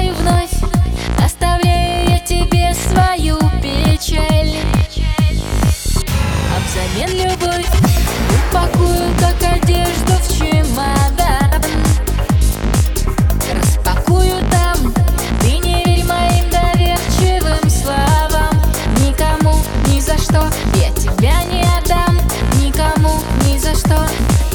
и вновь оставляю я тебе свою печаль. А взамен любовь упакую, как одежду, в чемодан. Распакую там, ты не верь моим доверчивым словам. Никому ни за что я тебя не отдам. Никому ни за что.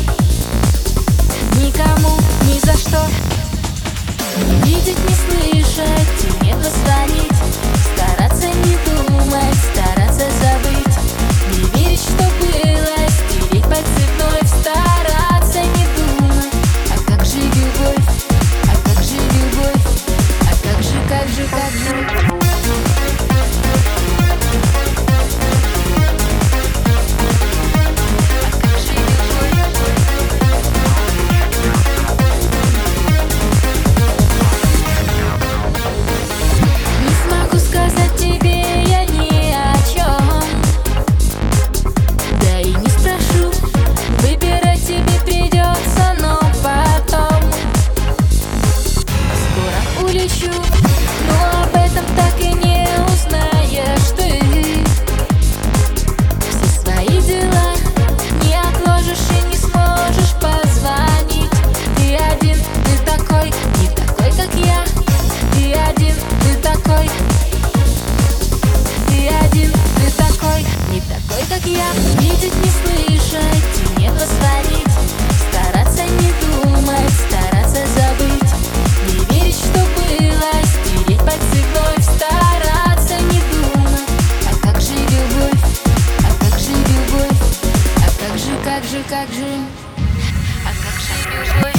Никому ни за что. Не видеть, не слышать и не позвонить. Стараться не думать, стараться забыть. Не верить, что было, стереть по цветной. Стараться не думать. А как же любовь? А как же любовь? А как же, как же, как же? Но об этом так и не узнаешь ты. Все свои дела не отложишь и не сможешь позвонить. Ты один, ты такой, не такой, как я. Ты один, ты такой. Ты один, ты такой, не такой, как я. Видеть, не слышать и не позвонить. Стараться не думать, стараться забыть. Не верить, что было, стереть по цветной. Стараться не думать. А как же любовь? А как же любовь? А как же, как же, как же? А как же любовь?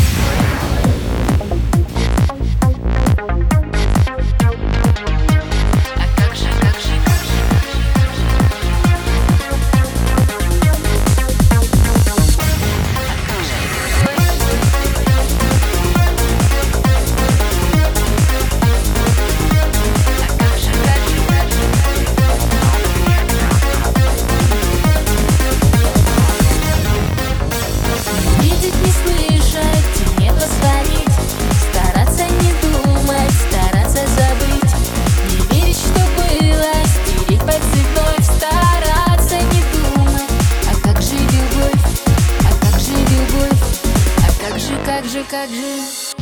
Как же, как же?